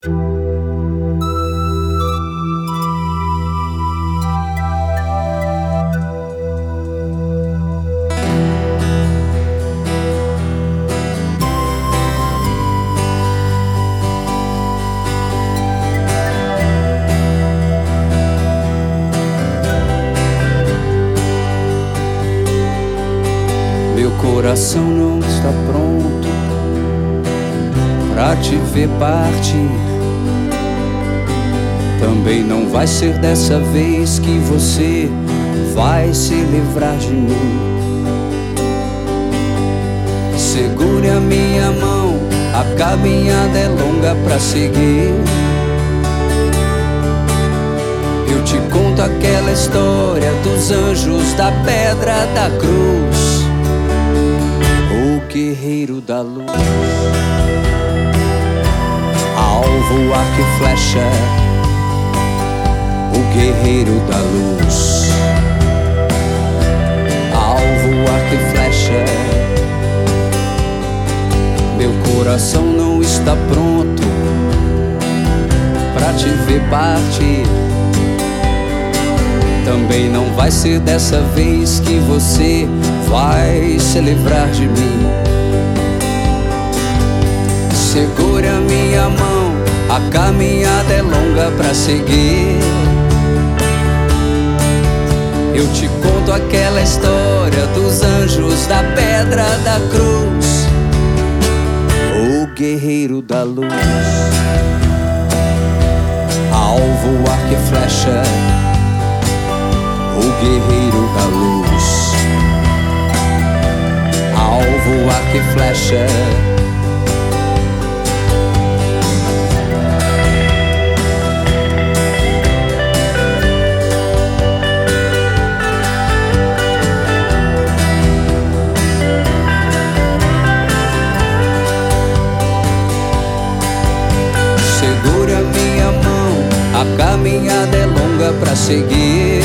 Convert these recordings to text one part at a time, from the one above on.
Meu coração não está pronto pra te ver partir. Também não vai ser dessa vez que você vai se livrar de mim. Segure a minha mão, a caminhada é longa pra seguir. Eu te conto aquela história dos anjos, da pedra, da cruz, o guerreiro da luz. Alvo, arco e flecha, o guerreiro da luz. Alvo, arco e flecha. Meu coração não está pronto pra te ver partir. Também não vai ser dessa vez que você vai se livrar de mim. Segure a minha mão, a caminhada é longa pra seguir. Eu te conto aquela história dos anjos, da pedra, da cruz, o guerreiro da luz. Alvo, arco e flecha, o guerreiro da luz. Alvo, arco e flecha. Segure a minha mão, a caminhada é longa pra seguir.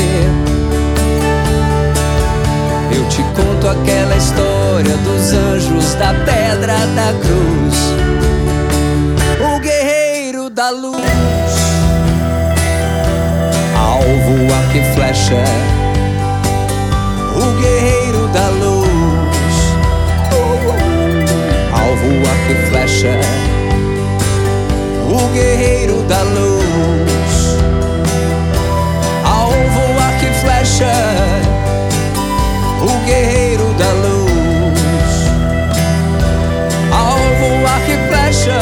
Eu te conto aquela história dos anjos, da pedra, da cruz, o guerreiro da luz. Alvo, arco e flecha, o guerreiro da luz. Alvo, arco e flecha, o guerreiro da luz. Alvo, arco e flecha, o guerreiro da luz. Alvo, arco e flecha.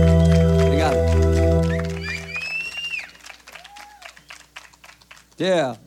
Yeah.